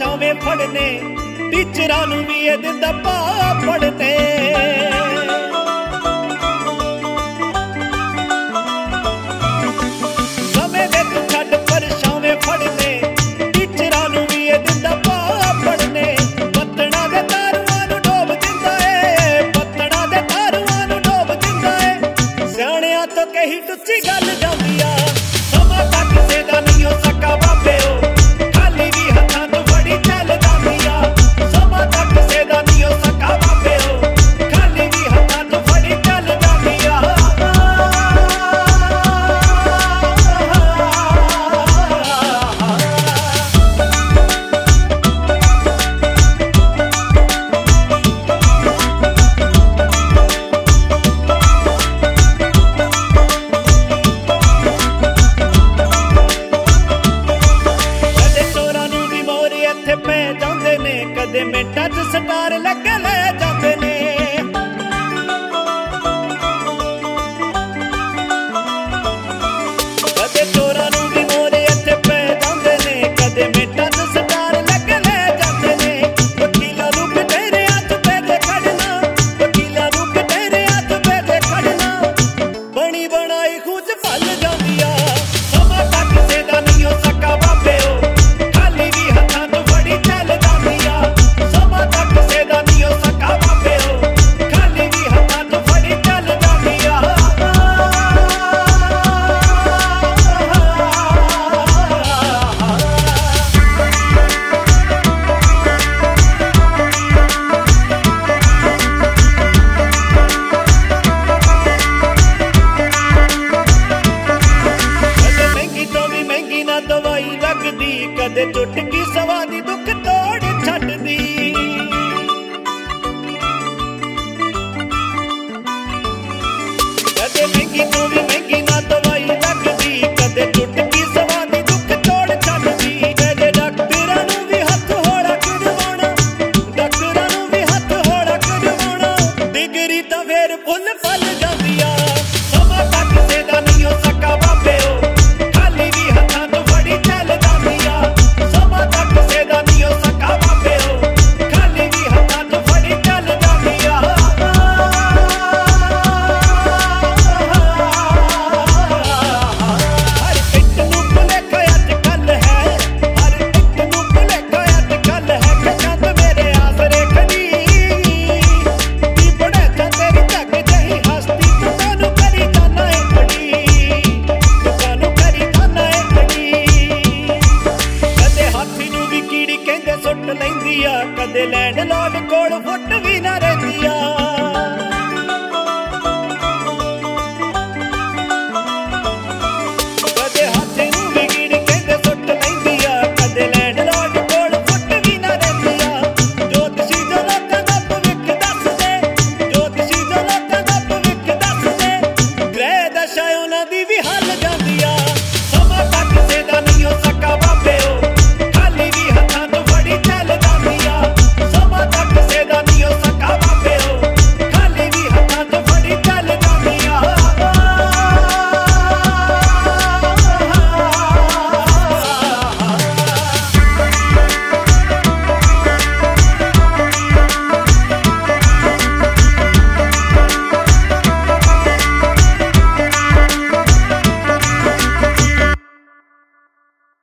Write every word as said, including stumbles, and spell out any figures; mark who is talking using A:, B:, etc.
A: ਪਰਛਾਵੇਂ ਫੜਨੇ, ਟੀਚਰਾਂ ਨੂੰ ਵੀ ਇਹ ਦਿੰਦਾ ਭਾ ਪੜਨੇ। ਸਮੇਂ ਦੇ ਤੂੰ ਛੱਡ ਪਰਛਾਵੇਂ ਫੜਨੇ, ਟੀਚਰਾਂ ਨੂੰ ਵੀ ਇਹ ਦਿੰਦਾ ਭਾ ਪੜਨੇ। ਪੱਤਣਾ ਦੇ ਤਾਰੂਆਂ ਨੂੰ ਡੋਬ ਦਿੰਦਾ ਏ, ਪੱਤਣਾ ਦੇ ਤਾਰੂਆਂ ਨੂੰ ਡੋਬ ਦਿੰਦਾ ਏ। ਸਿਆਣਿਆਂ ਤੋਂ ਕਹੀ ਟੁੱਚੀ ਗੱਲ ਜਾਂਦੀ ਆ, ਸਮਾਂ ਤਾਂ ਕਿਸੇ ਦਾ ਨਹੀਂ ਹੋ ਸਕਾ ਬਾਬਿਓ, ਖਾਲੀ ਵੀ ਹੱਥਾਂ ਤੋਂ ਫੜੀ ਚੱਲ ਜਾਂਦੀ ਆ। ਸਮਾਂ ਤਾਂ ਕਿਸੇ ਦਾ ਨਹੀਂ ਹੋ ਸਕਾ ਬਾਬਿਓ, ਖਾਲੀ ਵੀ ਹੱਥਾਂ ਤੋਂ ਫੜੀ ਚੱਲ ਜਾਂਦੀ ਆ। ਪੈ ਜਾਂਦੇ ਨੇ ਕਦੇ ਮਿੰਟਾਂ ਚ ਸਟਾਰ ਲੱਗ ਲੈ ਜਾਂਦੇ ਨੇ। ਕਦੇ ਚੋਰਾਂ ਨੂੰ ਵੀ ਮੋਰੇ ਇੱਥੇ ਪੈ ਜਾਂਦੇ ਨੇ, ਕਦੇ ਮਿੰਟਾਂ ਚ ਸਟਾਰ ਲੱਗ ਲੈ ਜਾਂਦੇ ਨੇ। ਵਕੀਲਾਂ ਨੂੰ ਕਟਹਿਰਿਆਂ ਚ ਬੈਠੇ ਖੜਨਾ, ਵਕੀਲਾਂ ਨੂੰ ਕਟਹਿਰਿਆਂ ਚ ਬੈਠੇ ਖੜਨਾ। ਬਣੀ ਬਣਾਈ ਖੂਜ ਫਲ ਜਾਂਦੀ ਆ, ਸਮਾਂ ਤਾਂ ਕਿਸੇ ਦਾ ਨਹੀਂ ਹੋ ਸਕਾ ਬਾਬਿਓ, ਖਾਲੀ ਵੀ ਹੱਥਾਂ ਤੋਂ ਫੜੀ ਚੱਲ ਜਾਂਦੀ ਆ। ਸਮਾਂ ਤਾਂ ਕਿਸੇ ਦਾ ਨਹੀਂ ਹੋ ਸਕਾ ਬਾਬਿਓ, ਖਾਲੀ ਵੀ ਹੱਥਾਂ ਤੋਂ ਫੜੀ ਚੱਲ ਜਾਂਦੀ ਆ। ਕਦੇ ਮਹਿੰਗੀ ਤੋਂ ਵੀ ਮਹਿੰਗੀ ਨਾ ਦਵਾਈ ਲੱਗਦੀ, ਕਦੇ ਚੁਟਕੀ ਸਵਾ ਦੀ ਦੁੱਖ ਤੋੜ ਛੱਡਦੀ। ਕਦੇ ਮਹਿੰਗੀ ਤੋਂ ਵੀ ਮਹਿੰਗੀ ਨਾ ਦਵਾਈ ਲੱਗਦੀ, ਕਦੇ ਚੁਟਕੀ ਸਵਾ ਦੀ ਦੁੱਖ ਤੋੜ ਛੱਡਦੀ। ਕਦੇ ਡਾਕਟਰਾਂ ਨੂੰ ਵੀ ਹੱਥ ਹੌਲਾ ਕਰਵਾਉਣਾ, ਡਾਕਟਰਾਂ ਨੂੰ ਵੀ ਹੱਥ ਹੌਲਾ ਕਰਵਾਉਣਾ। ਡਿਗਰੀ ਤਾਂ ਫੇਰ ਫੁੱਲ ਫਲ ਜਾਂਦੀ ਆ, ਸਮਾਂ ਤਾਂ ਕਿਸੇ ਦਾ ਨਹੀਂ ਹੋ ਸਕਾ ਬਾਬਿਓ, ਖਾਲੀ ਵੀ ਹੱਥਾਂ ਤੋਂ ਫੜੀ ਚੱਲ ਜਾਂਦੀ ਆ। ਸਮਾਂ ਤਾਂ ਕਿਸੇ ਦਾ ਨਹੀਂ ਹੋ ਸਕਾ ਬਾਬਿਓ, ਖਾਲੀ ਵੀ ਹੱਥਾਂ ਤੋਂ ਫੜੀ ਚੱਲ ਜਾਂਦੀ ਆ। ਹਰ ਇੱਕ ਨੂੰ ਭੁਲੇਖਾ ਅੱਜ ਕੱਲ੍ਹ ਹੈ, ਹਰ ਇੱਕ ਨੂੰ ਭੁਲੇਖਾ ਅੱਜ ਕੱਲ੍ਹ ਹੈ ਕਿ ਚੰਦ ਮੇਰੇ ਆਸਰੇ ਖੜੀ। ਕੀ ਬੜੇਛਾ ਤੇਰੀ ਝੱਗ ਜਿਹੀ ਹਸਤੀ, ਤੂੰ ਕਾਹਨੂੰ ਕਰੀ ਜਾਨਾ ਏ ਖੜੀ, ਤੂੰ ਕਾਹਨੂੰ ਕਰੀ ਜਾਨਾ ਏ ਖੜੀ। ਕਦੇ ਹਾਥੀ ਨੂੰ ਵੀ ਕੀੜੀ ਕਹਿੰਦੇ ਸੁੱਟ ਲੈਂਦੀ ਆ, ਕਦੇ ਲੈਂਡ ਲੋਡ ਕੋਲ ਫੁੱਟ ਵੀ ਨਾ ਰਹਿੰਦੀ ਆ।